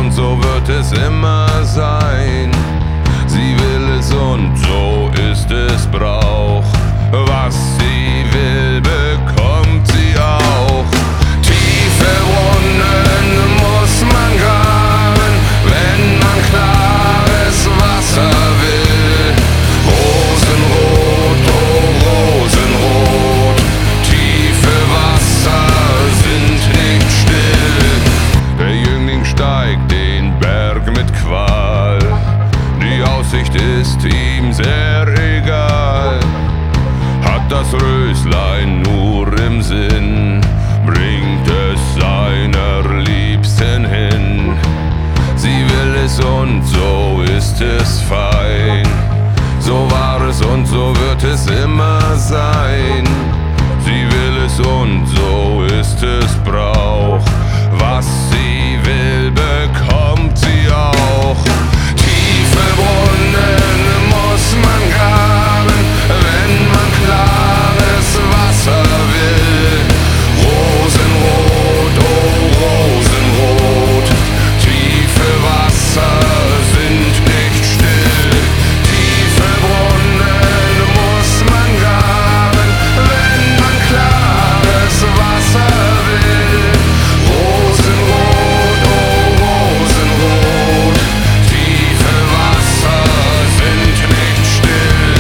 und so wird es immer sein. Sie will es und so ist es Brauch. Was sie will, bekommt sie auch. Tiefe Brunnen muss man graben, wenn man klares Wasser will. Rosenrot, oh Rosenrot, tiefe Wasser sind nicht still. Der Jüngling steigt den Berg mit Qual, die Aussicht ist ihm sehr egal. Hat das Röslein nur im Sinn, bringt es seiner Liebsten hin. Sie will es und so ist es fein. So war es und so wird es immer sein. Sie will es und so ist es Brauch. Was sie will, bekommt sie auch. Tiefe Brunnen muss man graben, wenn man klares Wasser will. Rosenrot, oh Rosenrot, tiefe Wasser sind nicht still. Tiefe Brunnen muss man graben, wenn man klares Wasser will. Rosenrot, oh Rosenrot, tiefe Wasser sind nicht still.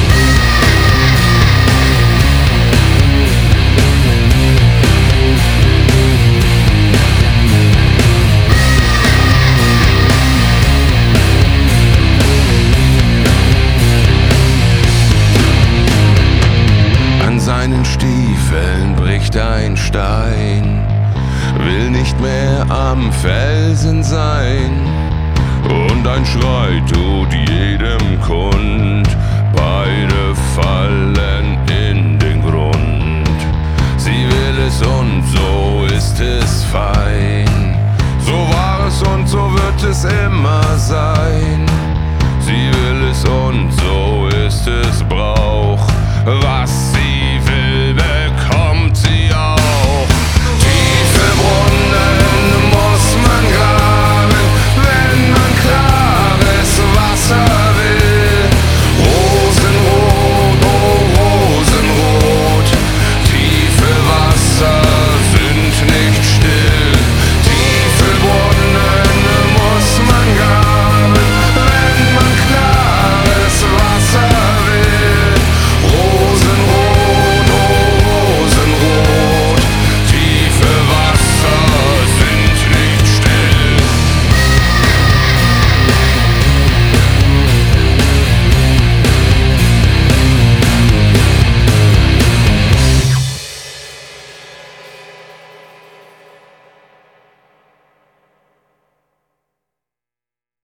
An seinen Stiefeln bricht ein Stein, will nicht mehr am Felsen sein. Und ein Schrei tut jedem kund, beide fallen in den Grund. Sie will es und so ist es fein. So war es und so wird es immer sein. Sie will es und so ist es Brauch. Was